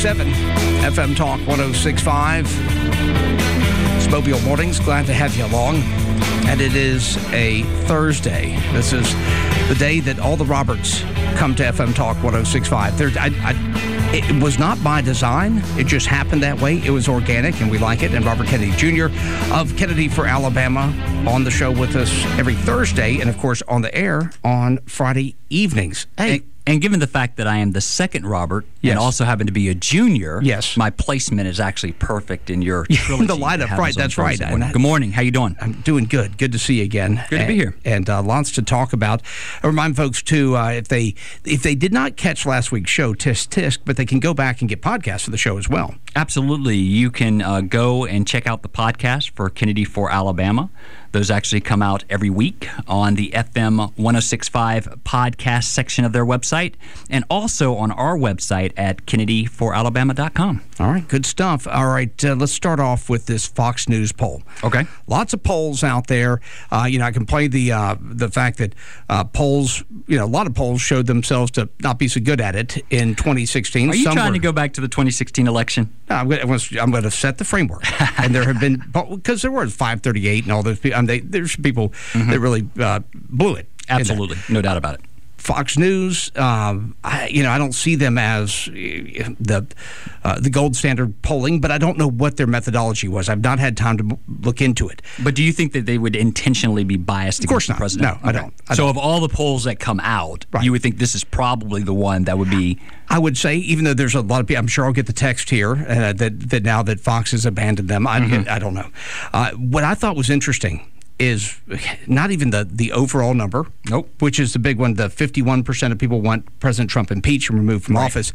7, FM Talk 106.5. It's Mobile Mornings. Glad to have you along. And it is a Thursday. This is the day that all the Roberts come to FM Talk 106.5. It was not by design. It just happened that way. It was organic, and we like it. And Robert Kennedy Jr. of Kennedy for Alabama on the show with us every Thursday, and, of course, on the air on Friday evenings. Hey, and given the fact that I am the second Robert, yes, and also happen to be a junior, yes, my placement is actually perfect in your trilogy. The lineup, right, that's right. Good morning. How you doing? I'm doing good. Good to see you again. Good to be here. And lots to talk about. I remind folks, too, if they did not catch last week's show, tisk tisk, but they can go back and get podcasts of the show as well. Absolutely. You can go and check out the podcast for Kennedy for Alabama. Those actually come out every week on the FM 106.5 podcast section of their website, and also on our website at kennedyforalabama.com. All right, good stuff. All right, let's start off with this Fox News poll. Okay. Lots of polls out there. I can play the fact that polls, a lot of polls showed themselves to not be so good at it in 2016. Are you trying to go back to the 2016 election? No, I'm going to set the framework. And there have been, because there were 538 and all those people, there's people that really blew it. Absolutely. No doubt about it. Fox News, I don't see them as the gold standard polling, but I don't know what their methodology was. I've not had time to look into it. But do you think that they would intentionally be biased against the president? No, I don't. So of all the polls that come out, right, you would think this is probably the one that would be... I would say, even though there's a lot of people, I'm sure I'll get the text here that now that Fox has abandoned them. I don't know. What I thought was interesting is not even the overall number, nope, which is the big one. The 51% of people want President Trump impeached and removed from office.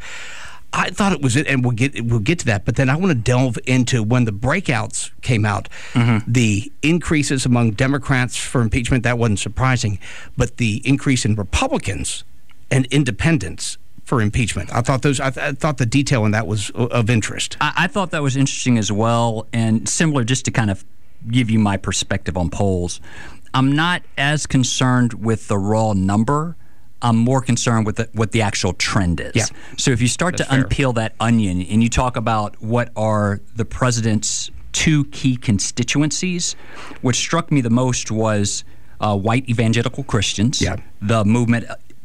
I thought it was it, and we'll get to that. But then I want to delve into when the breakouts came out, the increases among Democrats for impeachment. That wasn't surprising, but the increase in Republicans and independents for impeachment. I thought the detail in that was of interest. I thought that was interesting as well, and similar, just to kind of give you my perspective on polls. I'm not as concerned with the raw number. I'm more concerned with what the actual trend is. Yeah. So if you start to unpeel that onion and you talk about what are the president's two key constituencies, what struck me the most was white evangelical Christians, the movement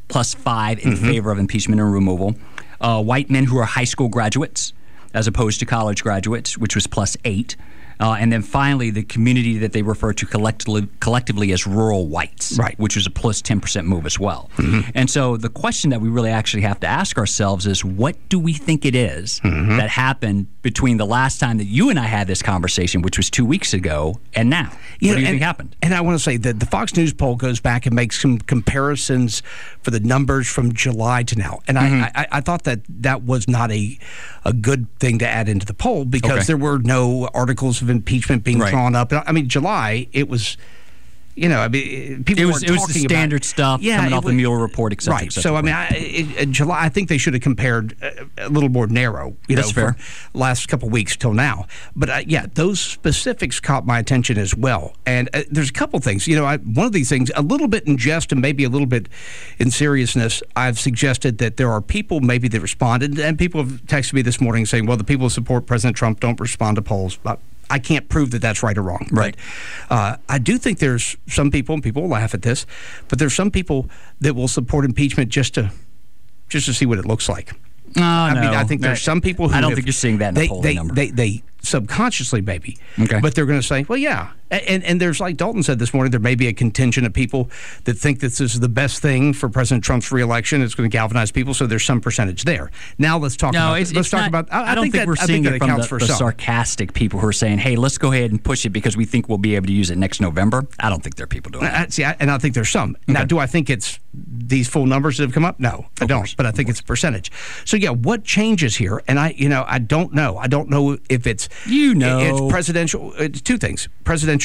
+5 in favor of impeachment and removal, white men who are high school graduates as opposed to college graduates, which was +8. And then finally, the community that they refer to collectively as rural whites, right, which was a +10% move as well. And so the question that we really actually have to ask ourselves is, what do we think it is that happened between the last time that you and I had this conversation, which was 2 weeks ago, and now? What do you think happened? And I want to say that the Fox News poll goes back and makes some comparisons for the numbers from July to now. And I thought that was not a good thing to add into the poll because there were no articles of impeachment being drawn up. I mean, July, it was, people were talking about it was the standard stuff coming off the Mueller report, et cetera. Right. So, I mean, in July, I think they should have compared a little more narrow, That's fair. from last couple of weeks till now. But, those specifics caught my attention as well. And there's a couple things. One of these things, a little bit in jest and maybe a little bit in seriousness, I've suggested that there are people maybe that responded, and people have texted me this morning saying, well, the people who support President Trump don't respond to polls. I can't prove that that's right or wrong. Right. But, I do think there's some people, and people will laugh at this, but there's some people that will support impeachment just to see what it looks like. I mean, I think there's some people who I don't think you're seeing that in the polling number. They subconsciously maybe, but they're going to say, well, yeah. And there's, like Dalton said this morning, there may be a contingent of people that think this is the best thing for President Trump's reelection. It's going to galvanize people, so there's some percentage there. Now let's talk about. I don't think we're seeing it from the sarcastic people who are saying, "Hey, let's go ahead and push it because we think we'll be able to use it next November." I don't think there are people doing that. And I think there's some. Okay. Now, do I think it's these full numbers that have come up? No, I don't. But I think it's a percentage. So what changes here? And I don't know. I don't know if it's it's presidential. It's two things: presidential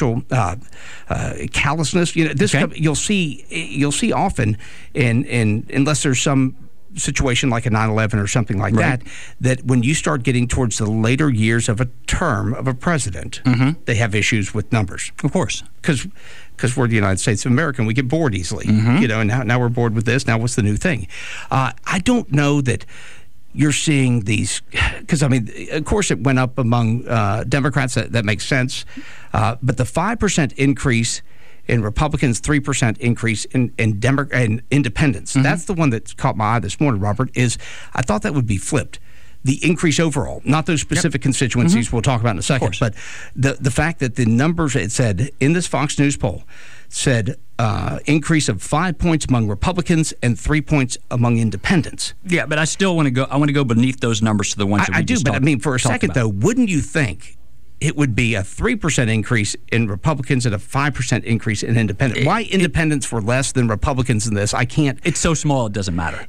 callousness. You'll see often in unless there's some situation like a 9/11 or something like that when you start getting towards the later years of a term of a president, they have issues with numbers. Of course. Because we're the United States of America and we get bored easily. And now we're bored with this. Now what's the new thing? I don't know that you're seeing these, because, I mean, of course it went up among Democrats. That makes sense. But the 5% increase in Republicans, 3% increase in independents. Mm-hmm. That's the one that caught my eye this morning, Robert, is I thought that would be flipped. The increase overall, not those specific constituencies we'll talk about in a second, but the fact that the numbers, it said in this Fox News poll, said increase of 5 points among Republicans and 3 points among independents. Yeah, but I still want to go. I want to go beneath those numbers to the ones that we just talked about. I mean, for a second, about. Though, wouldn't you think it would be a 3% increase in Republicans and a 5% increase in independents? Why independents were less than Republicans in this? I can't. It's so small it doesn't matter.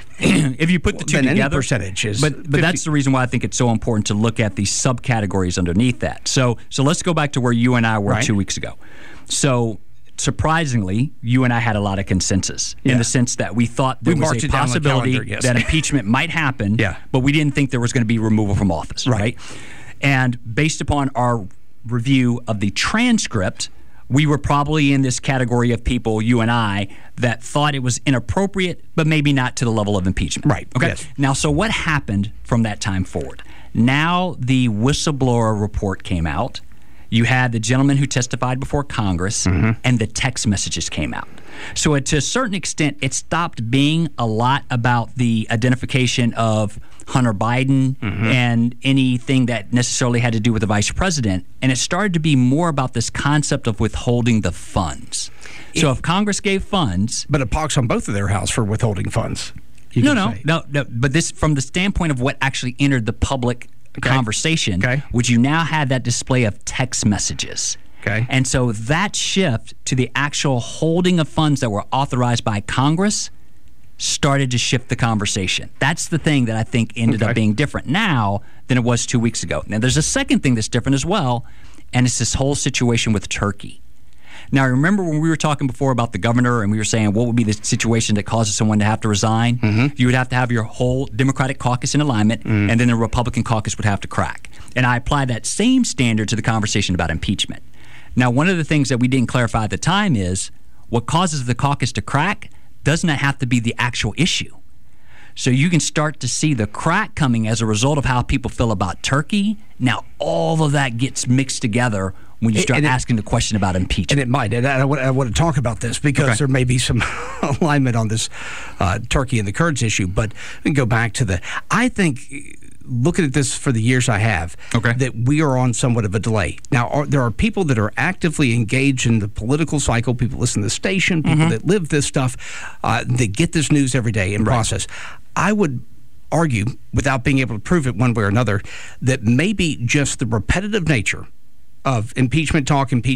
If you put the two together, any percentage is. But that's the reason why I think it's so important to look at these subcategories underneath that. So let's go back to where you and I were 2 weeks ago. So surprisingly, you and I had a lot of consensus in the sense that we thought there was a possibility that impeachment might happen, but we didn't think there was going to be removal from office, right? And based upon our review of the transcript, we were probably in this category of people, you and I, that thought it was inappropriate, but maybe not to the level of impeachment. Right. Okay. Yes. Now, so what happened from that time forward? Now the whistleblower report came out. You had the gentleman who testified before Congress, and the text messages came out. So to a certain extent, it stopped being a lot about the identification of Hunter Biden and anything that necessarily had to do with the vice president, and it started to be more about this concept of withholding the funds. So if Congress gave funds... But it pox on both of their house for withholding funds. No, but this from the standpoint of what actually entered the public conversation, which you now had that display of text messages. Okay. And so that shift to the actual holding of funds that were authorized by Congress started to shift the conversation. That's the thing that I think ended up being different now than it was 2 weeks ago. Now, there's a second thing that's different as well, and it's this whole situation with Turkey. Now, remember when we were talking before about the governor and we were saying what would be the situation that causes someone to have to resign? You would have to have your whole Democratic caucus in alignment, and then the Republican caucus would have to crack. And I applied that same standard to the conversation about impeachment. Now, one of the things that we didn't clarify at the time is what causes the caucus to crack doesn't have to be the actual issue. So you can start to see the crack coming as a result of how people feel about Turkey. Now, all of that gets mixed together when you start asking the question about impeachment. And it might. And I want to talk about this because there may be some alignment on this Turkey and the Kurds issue. But we can go back to I think, looking at this for the years I have, that we are on somewhat of a delay. Now, there are people that are actively engaged in the political cycle, people listen to the station, people that live this stuff, that get this news every day and process. I would argue, without being able to prove it one way or another, that maybe just the repetitive nature of impeachment talk, and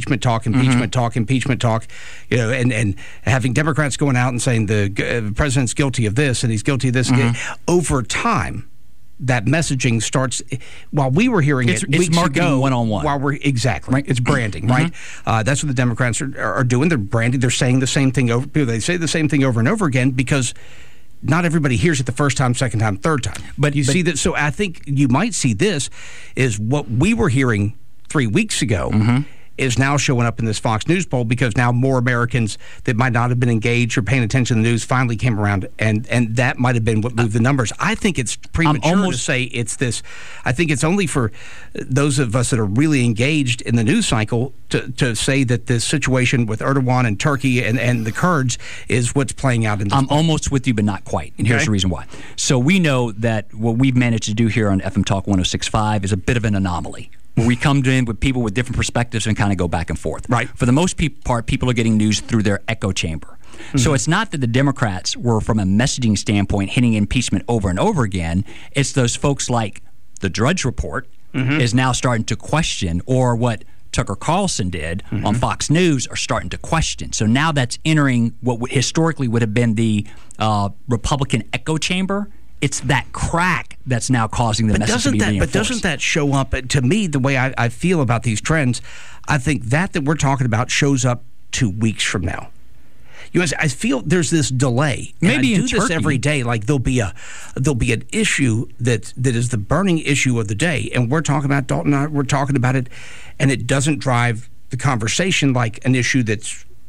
having Democrats going out and saying the president's guilty of this and he's guilty of this, over time, that messaging starts. While we were hearing it weeks ago, one-on-one. It's branding, right? That's what the Democrats are doing. They're branding. They're saying the same thing over. They say the same thing over and over again because not everybody hears it the first time, second time, third time. But you see that. So I think you might see this is what we were hearing 3 weeks ago is now showing up in this Fox News poll because now more Americans that might not have been engaged or paying attention to the news finally came around, and that might have been what moved the numbers. I think it's premature to say it's this. I think it's only for those of us that are really engaged in the news cycle to say that this situation with Erdogan and Turkey and the Kurds is what's playing out in this I'm almost with you, but not quite. And here's the reason why. So we know that what we've managed to do here on FM Talk 106.5 is a bit of an anomaly, where we come in with people with different perspectives and kind of go back and forth. Right. For the most part, people are getting news through their echo chamber. So it's not that the Democrats were, from a messaging standpoint, hitting impeachment over and over again. It's those folks like the Drudge Report is now starting to question, or what Tucker Carlson did on Fox News are starting to question. So now that's entering what historically would have been the Republican echo chamber. It's that crack that's now causing the message to be reinforced. But doesn't that show up, to me, the way I feel about these trends, I think that we're talking about shows up 2 weeks from now. You know, I feel there's this delay. Maybe I do this every day. Like there'll be an issue that is the burning issue of the day, and we're talking about Dalton and I, we're talking about it, and it doesn't drive the conversation like an issue that's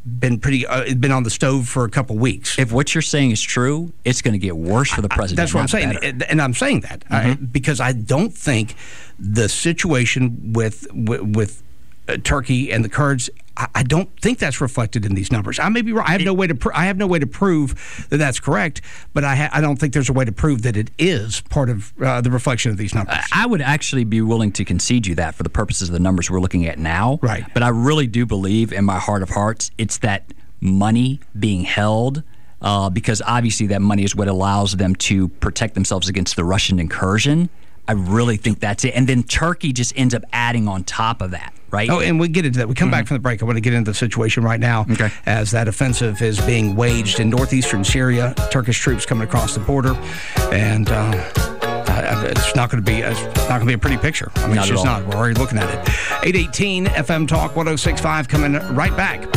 been on the stove for a couple weeks. If what you're saying is true, it's going to get worse for the president. That's what I'm saying, and I'm saying that because I don't think the situation with Turkey and the Kurds, I don't think that's reflected in these numbers. I may be wrong. I have no way to prove that that's correct, but I don't think there's a way to prove that it is part of the reflection of these numbers. I would actually be willing to concede you that for the purposes of the numbers we're looking at now. Right. But I really do believe in my heart of hearts it's that money being held because obviously that money is what allows them to protect themselves against the Russian incursion. I really think that's it. And then Turkey just ends up adding on top of that, right? Oh, and we get into that. We come back from the break. I want to get into the situation right now as that offensive is being waged in northeastern Syria. Turkish troops coming across the border, and it's not going to be a pretty picture. I mean, it's just not. We're already looking at it. 818 FM Talk 106.5 coming right back.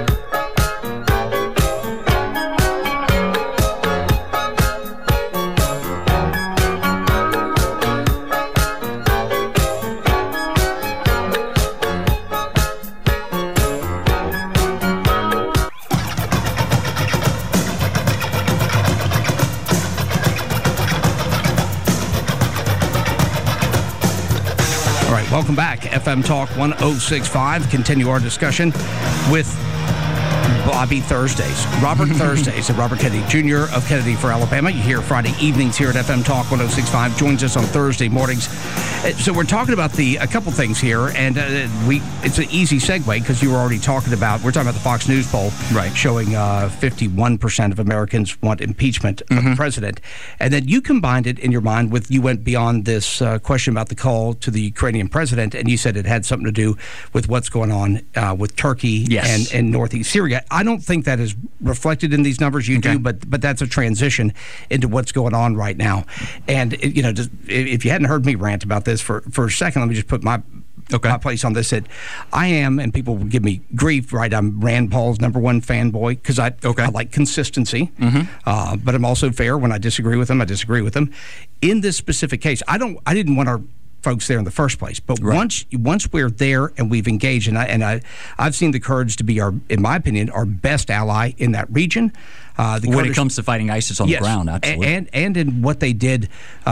Welcome back. FM Talk 106.5. Continue our discussion with Bobby Thursdays. Robert Thursdays and Robert Kennedy, Jr. of Kennedy for Alabama. You hear Friday evenings here at FM Talk 106.5. Joins us on Thursday mornings. So we're talking about a couple things here, and it's an easy segue because you were already talking about, we're talking about the Fox News poll showing 51% of Americans want impeachment of the president. And then you combined it in your mind with, you went beyond this question about the call to the Ukrainian president, and you said it had something to do with what's going on with Turkey and northeast Syria. I don't think that is reflected in these numbers. You do, but that's a transition into what's going on right now. And, if you hadn't heard me rant about this for a second, let me just put my place on this. That I am, and people will give me grief, right? I'm Rand Paul's #1 fanboy because I like consistency, but I'm also fair. When I disagree with him, I disagree with him. In this specific case, I didn't want our folks there in the first place, but once we're there and we've engaged, and I've seen the Kurds to be in my opinion, our best ally in that region. When it comes to fighting ISIS on the ground, absolutely. And in what they did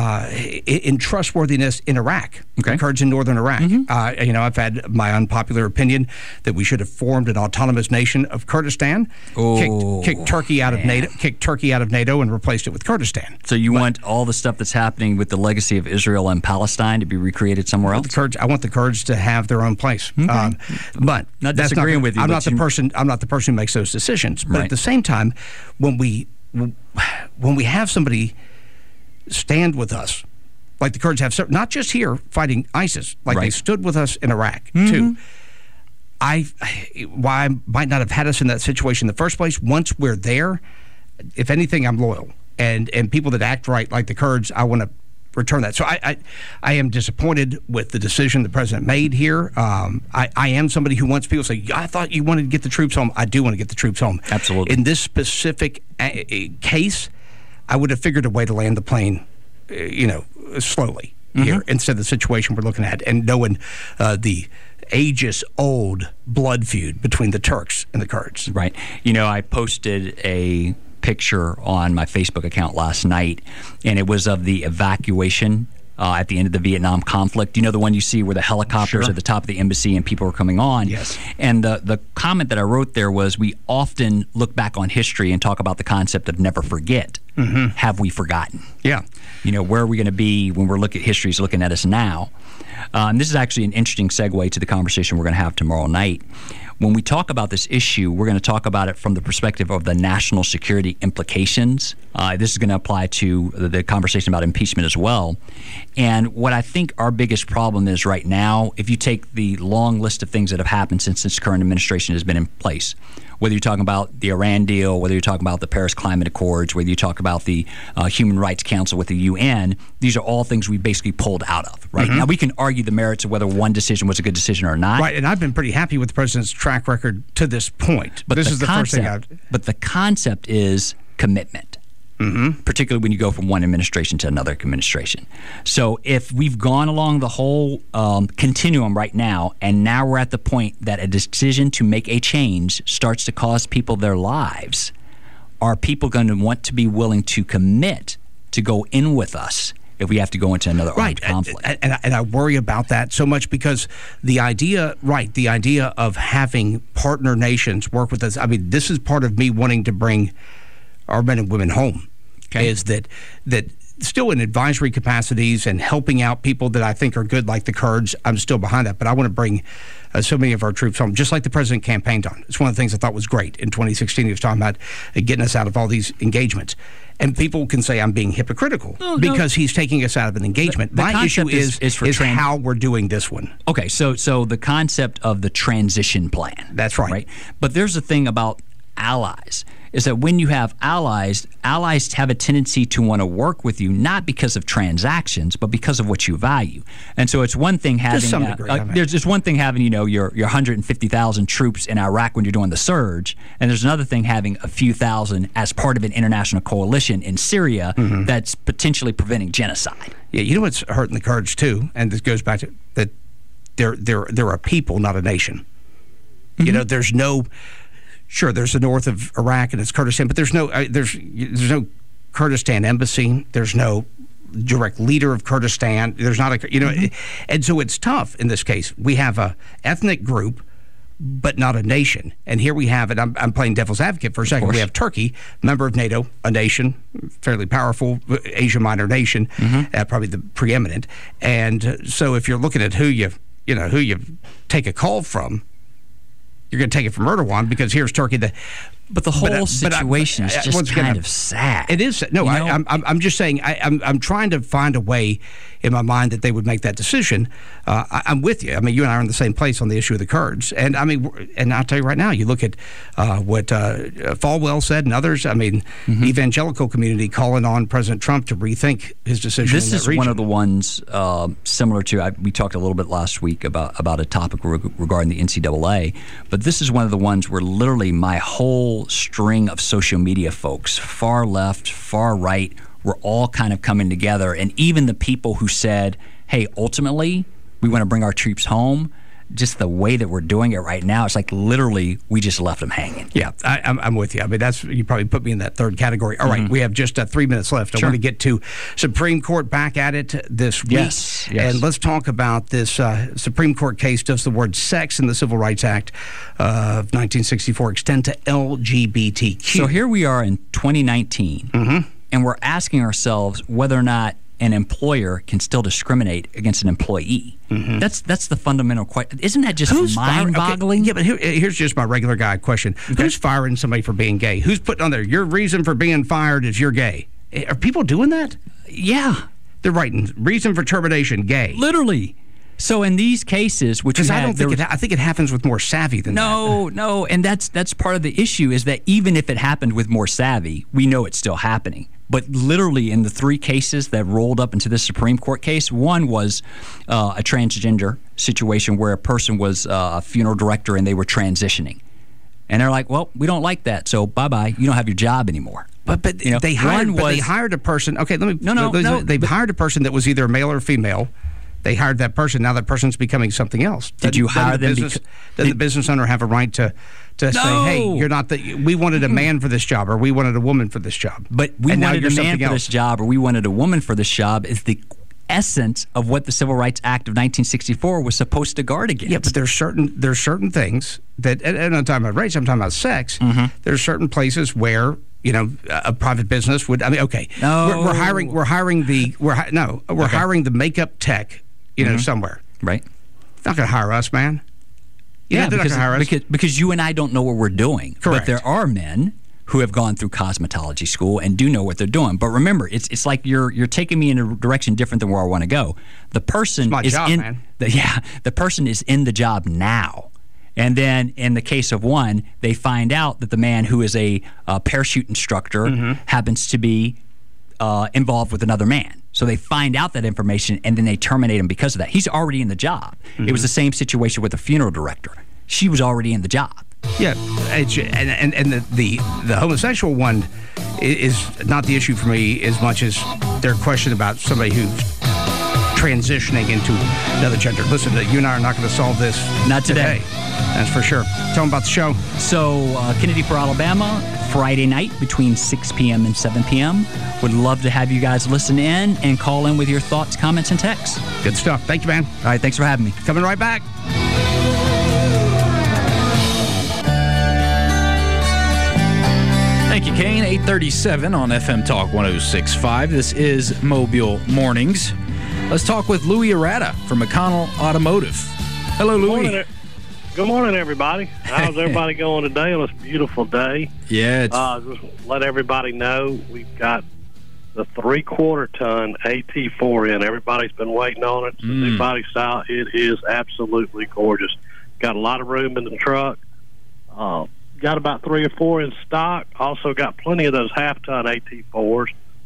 in trustworthiness in Iraq, the Kurds in northern Iraq. I've had my unpopular opinion that we should have formed an autonomous nation of Kurdistan, kicked Turkey out of NATO, and replaced it with Kurdistan. So you want all the stuff that's happening with the legacy of Israel and Palestine to be recreated somewhere else? I want the Kurds to have their own place. But not disagreeing with you. I'm not the person who makes those decisions. But at the same time, when we have somebody stand with us, like the Kurds have, not just here fighting ISIS, like they stood with us in Iraq too. Why I might not have had us in that situation in the first place. Once we're there, if anything, I'm loyal, and people that act right, like the Kurds, I want to return that. So I am disappointed with the decision the president made here. I am somebody who wants people to say, I thought you wanted to get the troops home. I do want to get the troops home. Absolutely. In this specific case, I would have figured a way to land the plane, slowly here instead of the situation we're looking at, and knowing the ages-old blood feud between the Turks and the Kurds. Right. I posted a picture on my Facebook account last night, and it was of the evacuation at the end of the Vietnam conflict. The one you see where the helicopters at the top of the embassy and people are coming on? Yes. And the comment that I wrote there was, we often look back on history and talk about the concept of never forget. Have we forgotten? Yeah. Where are we going to be when we're history's looking at us now? And this is actually an interesting segue to the conversation we're going to have tomorrow night. When we talk about this issue, we're going to talk about it from the perspective of the national security implications. This is going to apply to the conversation about impeachment as well. And what I think our biggest problem is right now, if you take the long list of things that have happened since this current administration has been in place, whether you're talking about the Iran deal, whether you're talking about the Paris Climate Accords, whether you talk about the Human Rights Council with the UN, these are all things we basically pulled out of, right? Now, we can argue the merits of whether one decision was a good decision or not. Right, and I've been pretty happy with the president's track record to this point. But this is the first thing But the concept is commitment. particularly when you go from one administration to another administration. So if we've gone along the whole continuum right now, and now we're at the point that a decision to make a change starts to cost people their lives, are people going to want to be willing to commit to go in with us if we have to go into another armed conflict? And I worry about that so much because the idea of having partner nations work with us, I mean, this is part of me wanting to bring our men and women home, is that still in advisory capacities and helping out people that I think are good, like the Kurds. I'm still behind that, but I want to bring so many of our troops home, just like the president campaigned on. It's one of the things I thought was great in 2016. He was talking about getting us out of all these engagements. And people can say I'm being hypocritical because he's taking us out of an engagement. My issue is how we're doing this one. Okay, so the concept of the transition plan. That's right. But there's a thing about allies, is that when you have allies have a tendency to want to work with you, not because of transactions, but because of what you value. And so it's one thing having to some degree, there's just one thing having your 150,000 troops in Iraq when you're doing the surge, and there's another thing having a few thousand as part of an international coalition in Syria that's potentially preventing genocide. Yeah, you know what's hurting the Kurds too, and this goes back to that they're a people, not a nation. You know, there's no. Sure, there's the north of Iraq and it's Kurdistan, but there's no Kurdistan embassy. There's no direct leader of Kurdistan. There's not a and so it's tough in this case. We have a ethnic group, but not a nation. And here we have it. I'm playing devil's advocate for a second. We have Turkey, member of NATO, a nation, fairly powerful Asia Minor nation, probably the preeminent. And so if you're looking at who you take a call from, you're going to take it from Erdogan because here's Turkey. But the whole situation is just kind of sad. It is. No, I'm just saying I'm trying to find a way in my mind that they would make that decision. I'm with you. I mean, you and I are in the same place on the issue of the Kurds. And I mean, and I'll tell you right now, you look at what Falwell said and others. I mean, evangelical community calling on President Trump to rethink his decision in that region. This is one of the ones similar to, we talked a little bit last week about a topic regarding the NCAA, but this is one of the ones where literally my whole string of social media folks, far left, far right, were all kind of coming together. And even the people who said, hey, ultimately, we want to bring our troops home, just the way that we're doing it right now, it's like literally we just left them hanging. Yeah, I'm with you. I mean, you probably put me in that third category. All right, we have just 3 minutes left. I want to get to Supreme Court back at it this week. Yes. And let's talk about this Supreme Court case. Does the word sex in the Civil Rights Act of 1964 extend to LGBTQ? So here we are in 2019, and we're asking ourselves whether or not an employer can still discriminate against an employee. That's the fundamental question. Isn't that just mind-boggling? Okay. Yeah, but here's just my regular guy question. Okay. Who's firing somebody for being gay? Who's putting on there, your reason for being fired is you're gay? Are people doing that? Yeah. They're writing, reason for termination, gay. Literally. So in these cases, which I think it happens with more savvy than that. No, and that's part of the issue is that even if it happened with more savvy, we know it's still happening. But literally in the 3 cases that rolled up into this Supreme Court case, one was a transgender situation where a person was a funeral director and they were transitioning. And they're like, well, we don't like that, so bye-bye, you don't have your job anymore. But they hired a person. Okay, They hired a person that was either male or female. They hired that person. Now that person's becoming something else. Did you hire them? Does the business owner have a right to say, hey, you're not we wanted a man for this job or we wanted a woman for this job? But we wanted a man for this job or we wanted a woman for this job is the essence of what the Civil Rights Act of 1964 was supposed to guard against. Yeah, but there's certain things that, and I'm talking about race, I'm talking about sex. There's certain places where a private business would. I mean, okay, we're hiring the makeup tech, somewhere. Right. Not going to hire us, man. They're not going to hire us because you and I don't know what we're doing. Correct. But there are men who have gone through cosmetology school and do know what they're doing. But remember, it's like you're taking me in a direction different than where I want to go. The person the person is in the job now. And then in the case of one, they find out that the man who is a parachute instructor happens to be involved with another man. So they find out that information and then they terminate him because of that. He's already in the job. It was the same situation with the funeral director. She was already in the job. Yeah, and the homosexual one is not the issue for me as much as their question about somebody who's transitioning into another gender. Listen, you and I are not going to solve this. Not today. That's for sure. Tell them about the show. So, Kennedy for Alabama, Friday night between 6 p.m. and 7 p.m. Would love to have you guys listen in and call in with your thoughts, comments, and texts. Good stuff. Thank you, man. All right, thanks for having me. Coming right back. Thank you, Kane. 8:37 on FM Talk 106.5. This is Mobile Mornings. Let's talk with Louis Arata from McConnell Automotive. Hello, Louis. Good morning, everybody. How's everybody going today on this beautiful day? Yeah. Just let everybody know we've got the 3/4 ton AT4 in. Everybody's been waiting on it. It's the new body style. It is absolutely gorgeous. Got a lot of room in the truck. Got about 3 or 4 in stock. Also got plenty of those half-ton AT4s.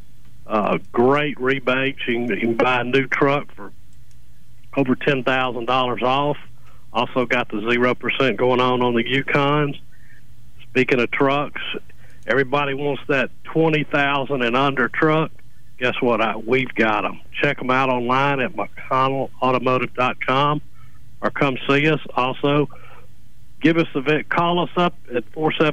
Great rebates. You can buy a new truck for over $10,000 off. Also got the 0% going on the Yukons. Speaking of trucks, everybody wants that 20,000 and under truck. Guess what? We've got them. Check them out online at McConnellAutomotive.com or come see us. Also, give us call us up at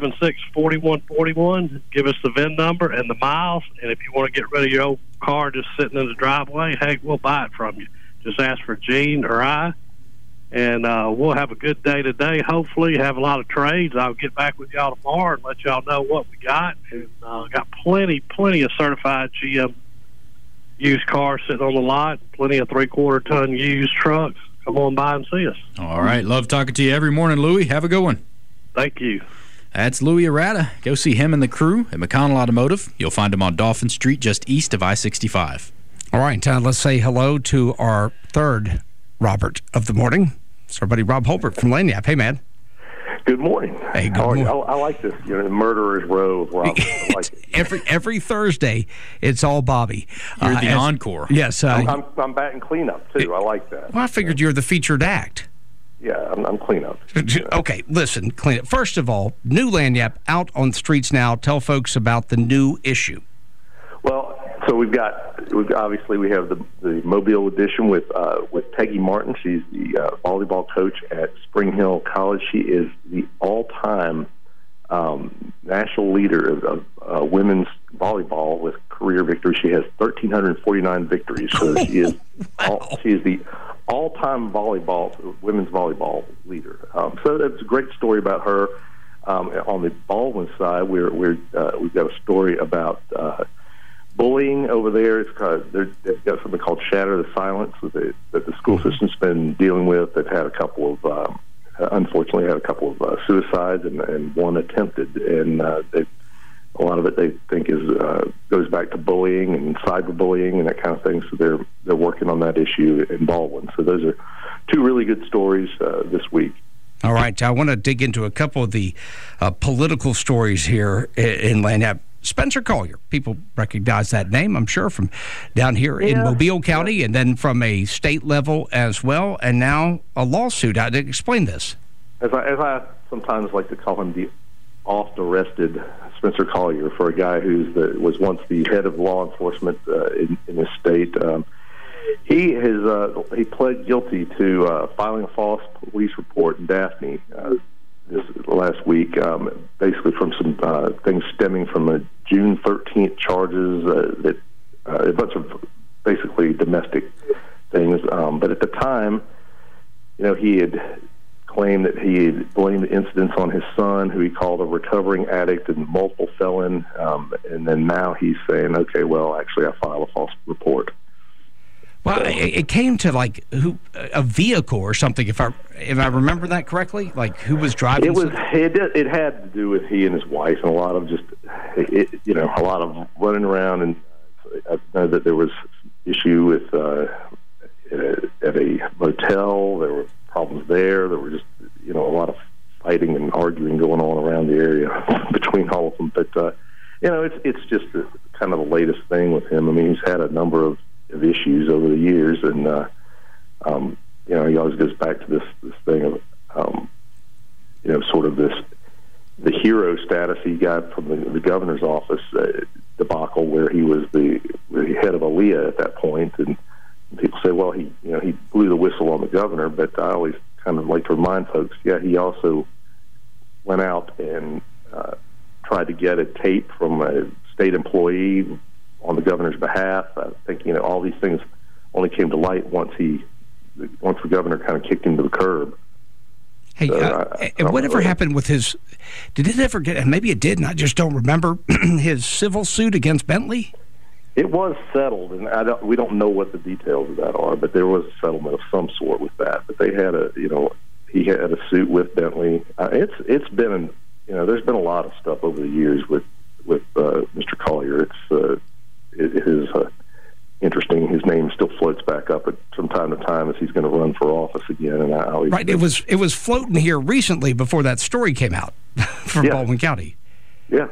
476-4141. Give us the VIN number and the miles. And if you want to get rid of your old car just sitting in the driveway, hey, we'll buy it from you. Just ask for Gene or I. And we'll have a good day today. Hopefully, have a lot of trades. I'll get back with y'all tomorrow and let y'all know what we got. And got plenty of certified GM used cars sitting on the lot. Plenty of 3/4 ton used trucks. Come on by and see us. All right. Love talking to you every morning, Louis. Have a good one. Thank you. That's Louis Arata. Go see him and the crew at McConnell Automotive. You'll find him on Dolphin Street, just east of I-65. All right. Let's say hello to our third Robert of the morning. It's our buddy Rob Holbert from Lagniappe. Hey, man. Good morning. Hey, good morning. I like this, Murderer's Row of Rob. I like it. Every Thursday, it's all Bobby. You're the encore. Yes. I'm batting cleanup, too. I like that. Well, I figured you're the featured act. Yeah, I'm cleanup. Okay, listen, cleanup. First of all, new Lagniappe out on the streets now. Tell folks about the new issue. Well, so we have the Mobile edition with Peggy Martin. She's the volleyball coach at Spring Hill College. She is the all-time national leader of women's volleyball with career victories. She has 1,349 victories. So she is the all-time women's volleyball leader. So that's a great story about her. On the Baldwin side, we've got a story about bullying over there. They've got something called Shatter the Silence that the school system's been dealing with. They've had a couple of, unfortunately, suicides and one attempted, and a lot of it they think goes back to bullying and cyberbullying and that kind of thing. So they're working on that issue in Baldwin. So those are two really good stories this week. All right, I want to dig into a couple of the political stories here in Lagniappe. Spencer Collier, people recognize that name, I'm sure, from down here in Mobile County, and then from a state level as well, and now a lawsuit. Explain this. As I sometimes like to call him, the oft-arrested Spencer Collier, for a guy who was once the head of law enforcement in his state. He pled guilty to filing a false police report in Daphne this last week, basically from some things stemming from a June 13th charges that a bunch of basically domestic things. But at the time, he had claimed that he had blamed the incidents on his son, who he called a recovering addict and multiple felon. And then now he's saying, okay, well, actually, I filed a false report. Well, it came to a vehicle or something. If I remember that correctly, who was driving? It had to do with he and his wife, and a lot of a lot of running around. And I know that there was issue with at a motel. There were problems there. There were just a lot of fighting and arguing going on around the area between all of them. But it's just kind of the latest thing with him. I mean, he's had a number of issues over the years, and he always goes back to this thing of sort of the hero status he got from the governor's office debacle, where he was the head of ALEA at that point, and people say, well, he blew the whistle on the governor, but I always kind of like to remind folks, he also went out and tried to get a tape from a state employee on the governor's behalf. I think all these things only came to light once the governor kind of kicked him to the curb. Hey, and whatever happened with his? Did it ever get? And maybe it did, and I just don't remember his civil suit against Bentley. It was settled, and we don't know what the details of that are, but there was a settlement of some sort with that. But they had he had a suit with Bentley. It's been there's been a lot of stuff over the years with Mr. Collier. It is interesting. His name still floats back up from time to time as he's going to run for office again. And it was floating here recently before that story came out from Baldwin County. Yeah.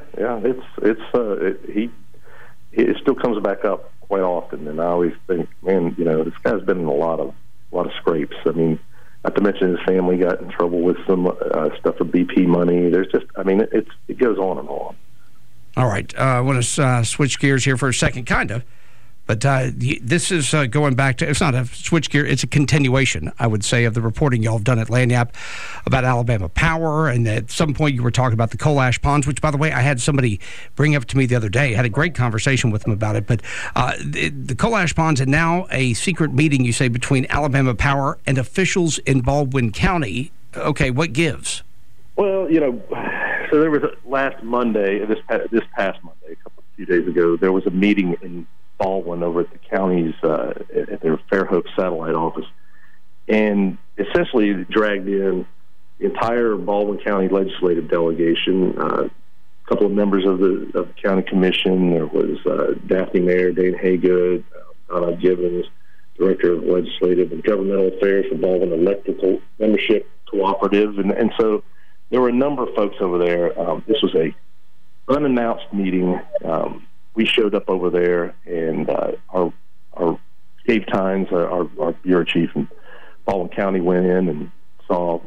It still comes back up quite often, and I always think, man, this guy's been in a lot of scrapes. I mean, not to mention his family got in trouble with some stuff with BP money. There's just, it goes on and on. All right, I want to switch gears here for a second, kind of. But this is going back to, it's not a switch gear, it's a continuation, I would say, of the reporting y'all have done at Lagniappe about Alabama Power. And at some point you were talking about the coal ash ponds, which, by the way, I had somebody bring up to me the other day. I had a great conversation with them about it. But the coal ash ponds, and now a secret meeting, you say, between Alabama Power and officials in Baldwin County. Okay, what gives? Well, so there was last Monday, this past Monday, a few days ago, there was a meeting in Baldwin over at the county's at their Fairhope satellite office, and essentially dragged in the entire Baldwin County legislative delegation, a couple of members of the county commission. There was Daphne Mayor Dane Haygood, Donna Gibbons, director of legislative and governmental affairs for Baldwin Electrical Membership Cooperative, and so there were a number of folks over there. This was a unannounced meeting. We showed up over there, and our Dave Tynes, our bureau chief in Baldwin County, went in and saw,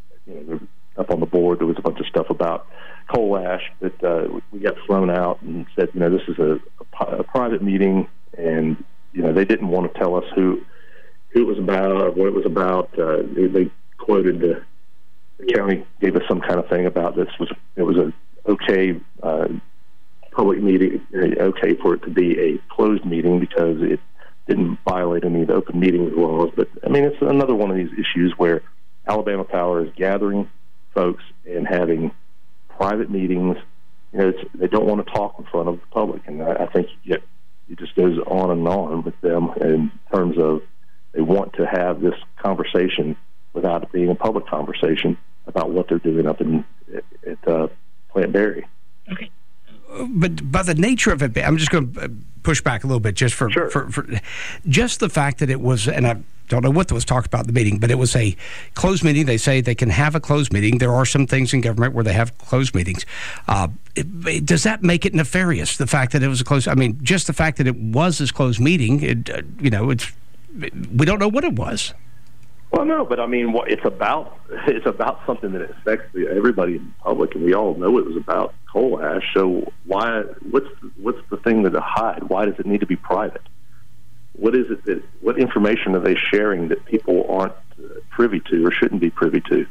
up on the board there was a bunch of stuff about coal ash that we got thrown out, and said, this is a private meeting, and they didn't want to tell us who it was about or what it was about. They quoted the county gave us some kind of thing about this. It was a okay public meeting, okay for it to be a closed meeting because it didn't violate any of the open meeting laws. But it's another one of these issues where Alabama Power is gathering folks and having private meetings. They don't want to talk in front of the public, and I think it just goes on and on with them in terms of they want to have this conversation without it being a public conversation about what they're doing up at Plant Berry. Okay. But by the nature of it, I'm just going to push back a little bit just for just the fact that it was, and I don't know what was talked about in the meeting, but it was a closed meeting. They say they can have a closed meeting. There are some things in government where they have closed meetings. Does that make it nefarious, the fact that it was a closed? Just the fact that it was this closed meeting, we don't know what it was. Well, no, but it's about something that affects everybody in the public, and we all know it was about coal ash. So what's the thing to hide? Why does it need to be private? What is it what information are they sharing that people aren't privy to or shouldn't be privy to?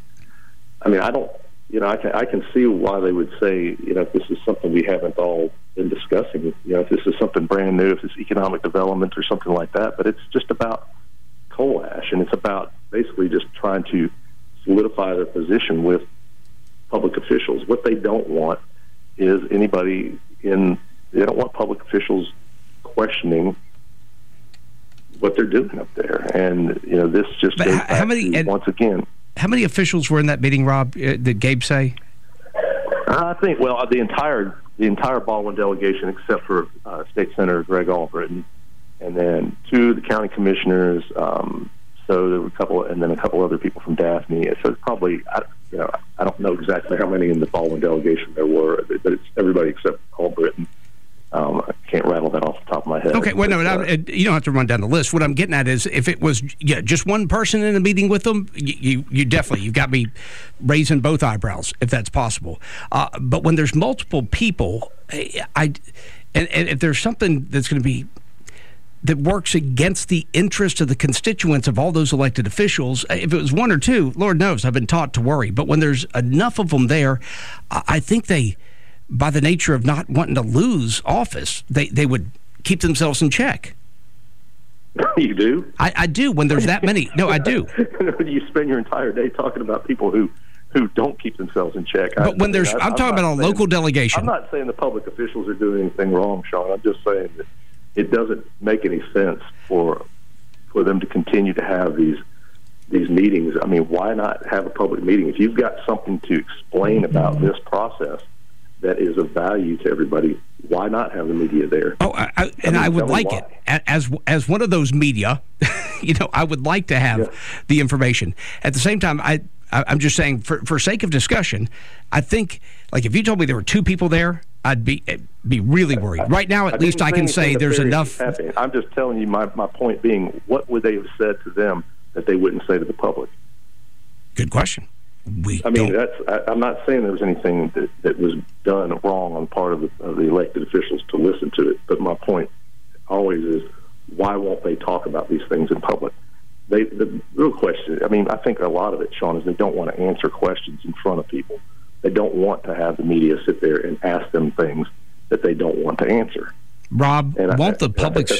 I can see why they would say, if this is something we haven't all been discussing, if this is something brand new, if it's economic development or something like that, but it's just about coal ash, and it's about basically just trying to solidify their position with public officials. What they don't want is they don't want public officials questioning what they're doing up there. And, this just goes back to, once again. How many officials were in that meeting, Rob, did Gabe say? I think, the entire Baldwin delegation, except for State Senator Greg Albritton, and then two of the county commissioners, so there were a couple other people from Daphne. So it's probably, I don't know exactly how many in the Baldwin delegation there were, but it's everybody except Albritton. I can't rattle that off the top of my head. Okay, well, no, you don't have to run down the list. What I'm getting at is, if it was just one person in a meeting with them, you've got me raising both eyebrows, if that's possible. But when there's multiple people, and if there's something that's going to be that works against the interest of the constituents of all those elected officials, if it was one or two, Lord knows, I've been taught to worry. But when there's enough of them there, I think they, by the nature of not wanting to lose office, they would keep themselves in check. You do? I do, when there's that many. No, I do. You spend your entire day talking about people who don't keep themselves in check. But when there's, I'm talking about a local delegation. I'm not saying the public officials are doing anything wrong, Sean. I'm just saying that it doesn't make any sense for them to continue to have these meetings. I mean, why not have a public meeting? If you've got something to explain about this process that is of value to everybody, why not have the media there? Oh, I would like it. As one of those media, I would like to have the information. At the same time, I'm just saying, for sake of discussion, I think, like, if you told me there were two people there, I'd be really worried. Right now, at least I can say there's enough. I'm just telling you my point being, what would they have said to them that they wouldn't say to the public? Good question. I'm not saying there was anything that was done wrong on part of the elected officials to listen to it, but my point always is, why won't they talk about these things in public? The real question, I think a lot of it, Sean, is they don't want to answer questions in front of people. They don't want to have the media sit there and ask them things that they don't want to answer. Rob, won't the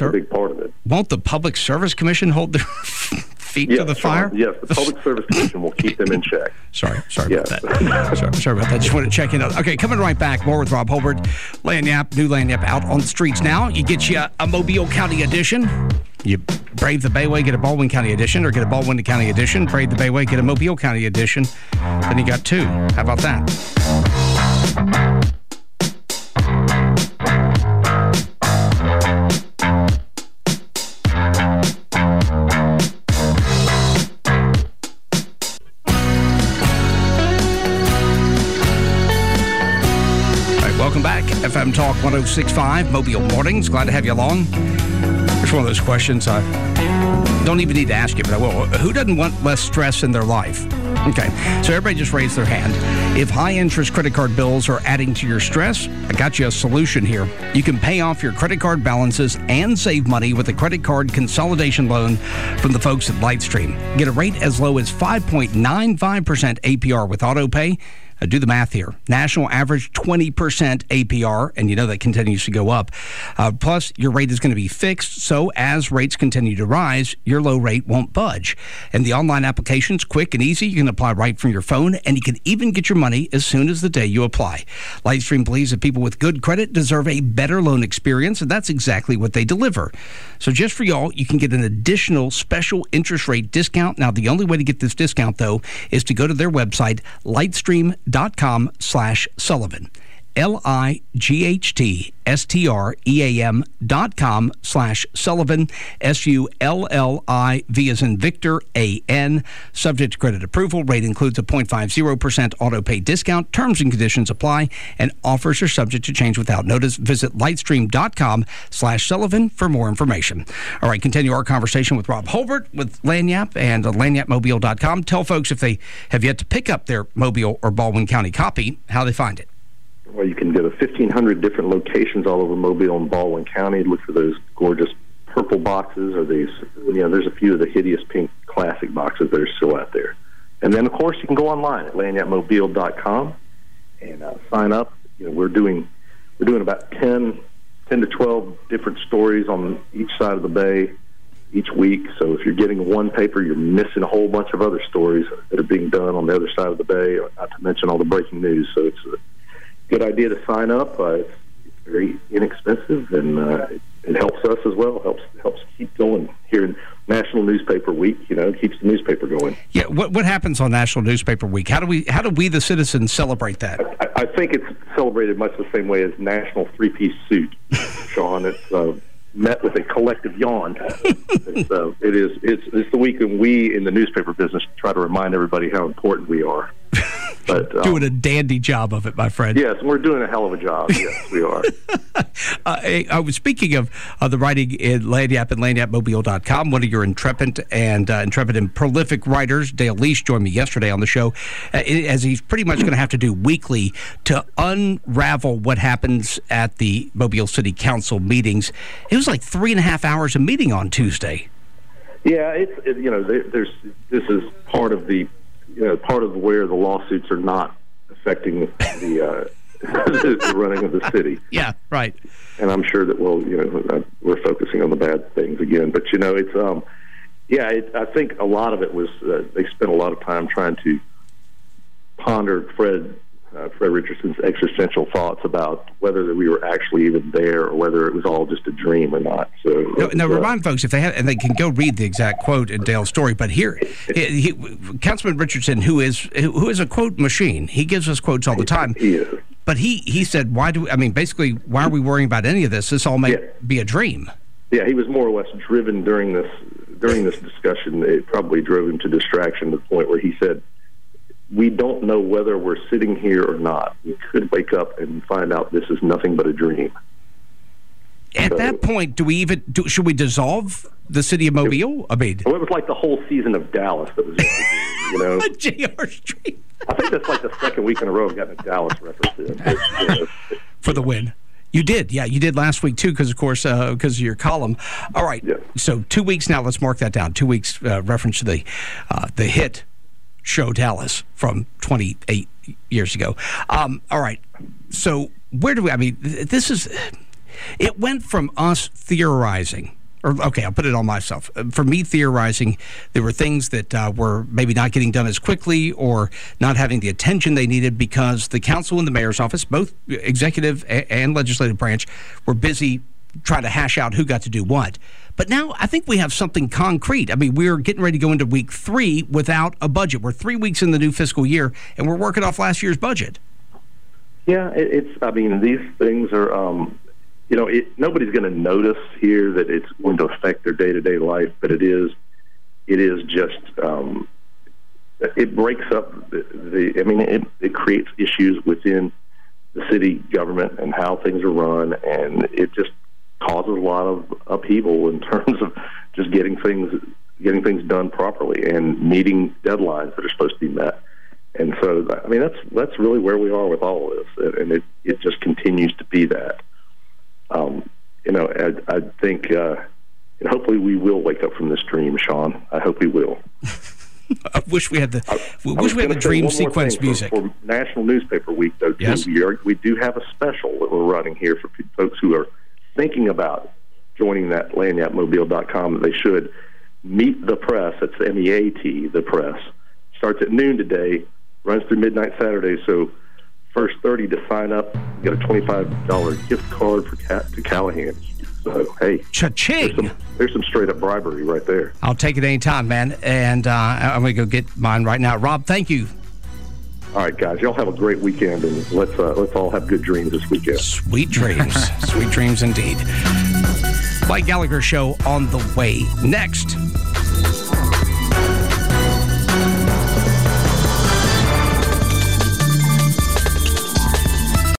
Public Service Commission hold their feet to the fire? Yes, the Public Service Commission will keep them in check. Sorry about that. Sorry about that. Just want to check in. Okay, coming right back. More with Rob Holbert. Lagniappe, new Lagniappe out on the streets now. You get you a Mobile County edition. You brave the Bayway, get a Baldwin County edition, or get a Baldwin County edition. Brave the Bayway, get a Mobile County edition. Then you got two. How about that? Welcome back. FM Talk 106.5, Mobile Mornings. Glad to have you along. It's one of those questions I don't even need to ask you, but I will. Who doesn't want less stress in their life? Okay, so everybody just raised their hand. If high-interest credit card bills are adding to your stress, I got you a solution here. You can pay off your credit card balances and save money with a credit card consolidation loan from the folks at Lightstream. Get a rate as low as 5.95% APR with AutoPay. Do the math here. National average 20% APR, and you know that continues to go up. Plus, your rate is going to be fixed, so as rates continue to rise, your low rate won't budge. And the online application's quick and easy. You can apply right from your phone, and you can even get your money as soon as the day you apply. Lightstream believes that people with good credit deserve a better loan experience, and that's exactly what they deliver. So just for y'all, you can get an additional special interest rate discount. Now, the only way to get this discount, though, is to go to their website, lightstream.com/Sullivan. lightstream.com/Sullivan, SULLIV as in Victor, AN. Subject to credit approval. Rate includes a 0.50% auto pay discount. Terms and conditions apply, and offers are subject to change without notice. Visit lightstream.com/Sullivan for more information. All right, continue our conversation with Rob Holbert with Lagniappe and lagniappemobile.com. Tell folks, if they have yet to pick up their Mobile or Baldwin County copy, how they find it. Well, you can go to 1,500 different locations all over Mobile and Baldwin County. Look for those gorgeous purple boxes, or these, there's a few of the hideous pink classic boxes that are still out there. And then, of course, you can go online at lagniappemobile.com and sign up. We're doing about 10 to 12 different stories on each side of the bay each week. So if you're getting one paper, you're missing a whole bunch of other stories that are being done on the other side of the bay, not to mention all the breaking news. So it's a good idea to sign up. It's very inexpensive, and it helps us as well. Helps keep going here in National Newspaper Week. It keeps the newspaper going. Yeah. What happens on National Newspaper Week? How do we the citizens celebrate that? I think it's celebrated much the same way as National Three-Piece Suit, Sean. It's met with a collective yawn. It's the week when we in the newspaper business try to remind everybody how important we are. But doing a dandy job of it, my friend. Yes, we're doing a hell of a job. Yes, we are. I was speaking of the writing in Lagniappe and LagniappeMobile.com. One of your intrepid and prolific writers, Dale Leash, joined me yesterday on the show, as he's pretty much going to have to do weekly to unravel what happens at the Mobile City Council meetings. It was like 3.5 hours of meeting on Tuesday. Yeah, this is part of the part of where the lawsuits are not affecting the running of the city. Yeah, right. And I'm sure that we're focusing on the bad things again. But it's I think a lot of it was they spent a lot of time trying to ponder Fred Richardson's existential thoughts about whether we were actually even there or whether it was all just a dream or not. So now remind folks if they have, and they can go read the exact quote in Dale's story. But here, Councilman Richardson, who is a quote machine, he gives us quotes all the time. He is. But he said, why are we worrying about any of this? This all may be a dream. Yeah, he was more or less driven during this discussion. It probably drove him to distraction to the point where he said, we don't know whether we're sitting here or not. We could wake up and find out this is nothing but a dream. At that point, should we dissolve the city of Mobile? It was like the whole season of Dallas that was, J.R. Street. I think that's like the second week in a row I've gotten a Dallas reference in. For the win. You did, yeah. You did last week, too, because of your column. All right, So 2 weeks now. Let's mark that down. 2 weeks reference to the hit show Dallas from 28 years ago. All right. So where do this is, it went from us theorizing, I'll put it on myself. For me, theorizing, there were things that were maybe not getting done as quickly or not having the attention they needed because the council and the mayor's office, both executive and legislative branch, were busy trying to hash out who got to do what. But now I think we have something concrete. We're getting ready to go into week 3 without a budget. We're 3 weeks in the new fiscal year, and we're working off last year's budget. Yeah, these things are, nobody's going to notice here that it's going to affect their day-to-day life, but it is just, it breaks up it creates issues within the city government and how things are run, and it just causes a lot of upheaval in terms of just getting things done properly and meeting deadlines that are supposed to be met. And so, that's really where we are with all of this, and it just continues to be that. I think, hopefully we will wake up from this dream, Sean. I hope we will. I wish we had the dream sequence music. For National Newspaper Week, though, yes. we do have a special that we're running here for folks who are thinking about joining that LagniappeMobile.com. They should meet the press. That's MEAT, the press. Starts at noon today, runs through midnight Saturday. So first 30 to sign up, you get a $25 gift card to Callahan. So, hey, cha-ching! There's some straight-up bribery right there. I'll take it anytime, man. And I'm going to go get mine right now. Rob, thank you. All right, guys, y'all have a great weekend, and let's all have good dreams this weekend. Sweet dreams. Sweet dreams indeed. Mike Gallagher Show on the way next.